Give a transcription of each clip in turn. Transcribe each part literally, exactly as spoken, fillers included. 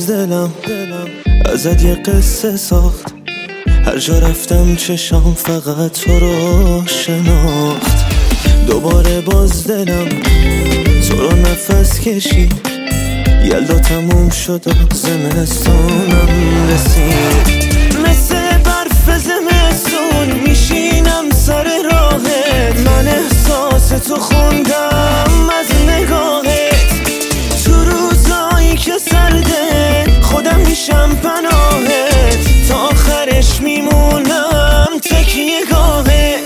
دلم ازت یه قصه ساخت، هر جا رفتم چشام فقط تو رو شناخت. دوباره باز دلم تو رو نفس کشید، یلدا تموم شد و زمستونم رسید. مثل برف زمستون میشینم سر راهت، من احساس تو خوندم از نگاهت. تو روزایی که سرده خودم میشم پناهت، تا آخرش میمونم تکیه گاهت.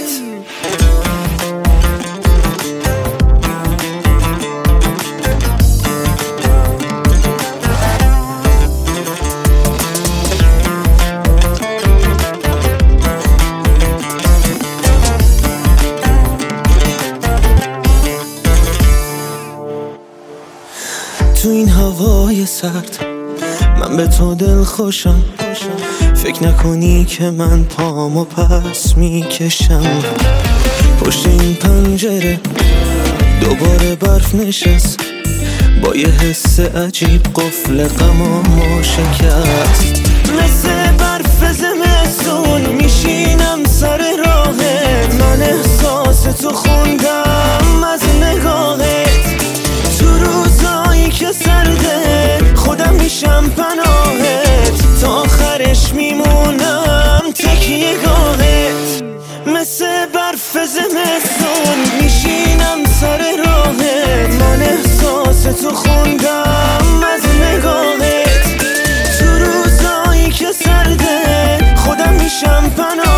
تو این هوای سرد من به تو دل خوشم، فکر نکنی که من پامو پس میکشم. پشت این پنجره دوباره برف نشست، با یه حس عجیب قفل غمامو شکست. مثل برف زمستون میشینم سر راهت، من احساس تو خوندم از نگاهت. تو روزایی که سرده خودم میشم پناهت، تا آخرش میمونم تکیه گاهت. مثل برف زمستون میشینم سر راهت، من احساس تو خوندم از نگاهت. تو روزایی که سرده خودم میشم پناهت،